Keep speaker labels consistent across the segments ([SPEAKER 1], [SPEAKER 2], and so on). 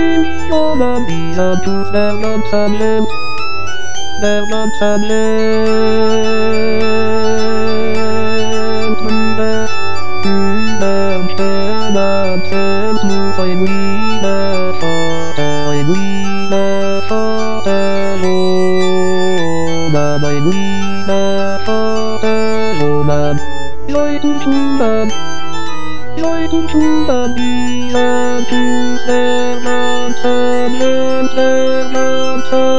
[SPEAKER 1] Jorden dieser Tuf der Landshamlet. Der Landshamlet. Der Sternabsent muss ein Wiener Vater Roman, ein Wiener Vater Roman. Leuten Schumann, dieser Tuf der Landshamlet, dieser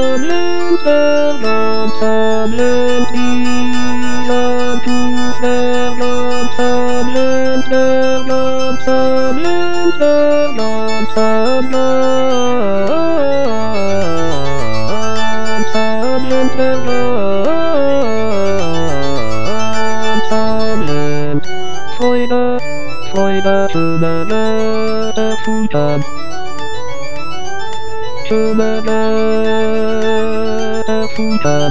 [SPEAKER 1] Tuf der Landshamlet, Freude, schöne Futtern. Schöne Futtern.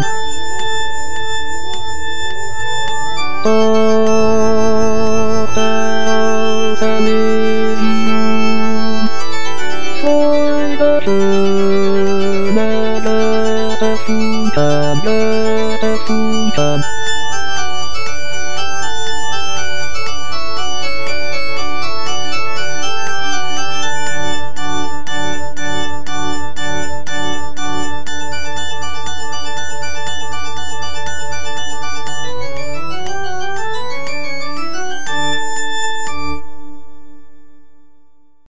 [SPEAKER 1] Freude, schöne